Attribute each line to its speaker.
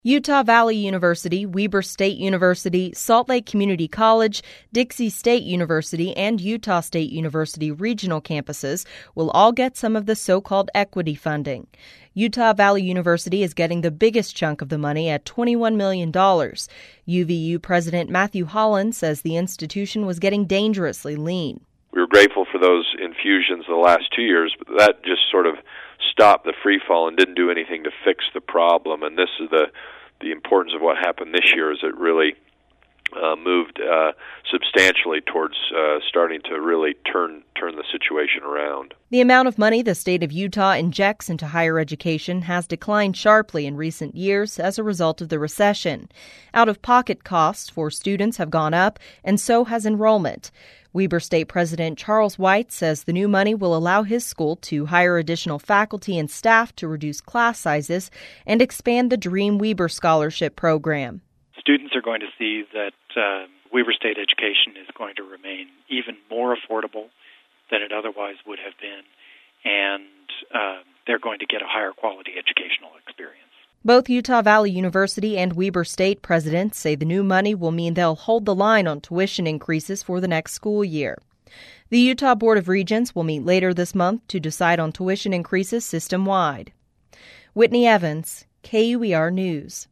Speaker 1: Utah Valley University, Weber State University, Salt Lake Community College, Dixie State University, and Utah State University regional campuses will all get some of the so-called equity funding. Utah Valley University is getting the biggest chunk of the money at $21 million. UVU President Matthew Holland says the institution was getting dangerously lean.
Speaker 2: We were grateful for those infusions the last 2 years, but that just sort of stopped the free fall and didn't do anything to fix the problem. And this is the importance of what happened this year, is it really moved substantially towards starting to really turn the situation around.
Speaker 1: The amount of money the state of Utah injects into higher education has declined sharply in recent years as a result of the recession. Out-of-pocket costs for students have gone up, and so has enrollment. Weber State President Charles White says the new money will allow his school to hire additional faculty and staff to reduce class sizes and expand the Dream Weber Scholarship Program.
Speaker 3: Students are going to see that Weber State education is going to remain even more affordable than it otherwise would have been, and they're going to get a higher quality educational experience.
Speaker 1: Both Utah Valley University and Weber State presidents say the new money will mean they'll hold the line on tuition increases for the next school year. The Utah Board of Regents will meet later this month to decide on tuition increases system-wide. Whitney Evans, KUER News.